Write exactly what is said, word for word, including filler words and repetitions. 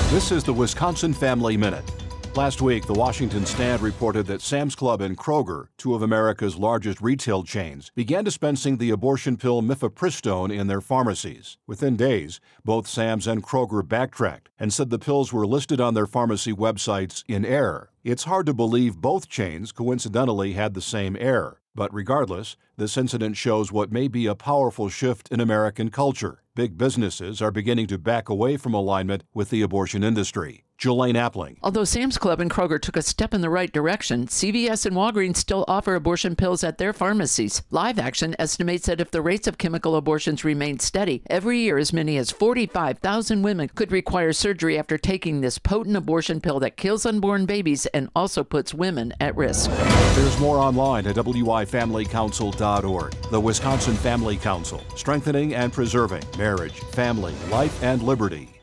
This is the Wisconsin Family Minute. Last week, the Washington Stand reported that Sam's Club and Kroger, two of America's largest retail chains, began dispensing the abortion pill mifepristone in their pharmacies. Within days, both Sam's and Kroger backtracked and said the pills were listed on their pharmacy websites in error. It's hard to believe both chains coincidentally had the same error. But regardless, this incident shows what may be a powerful shift in American culture. Big businesses are beginning to back away from alignment with the abortion industry. Jelaine Appling. Although Sam's Club and Kroger took a step in the right direction, C V S and Walgreens still offer abortion pills at their pharmacies. Live Action estimates that if the rates of chemical abortions remain steady, every year as many as forty-five thousand women could require surgery after taking this potent abortion pill that kills unborn babies and also puts women at risk. There's more online at W I family council dot org. The Wisconsin Family Council, strengthening and preserving marriage, family, life, and liberty.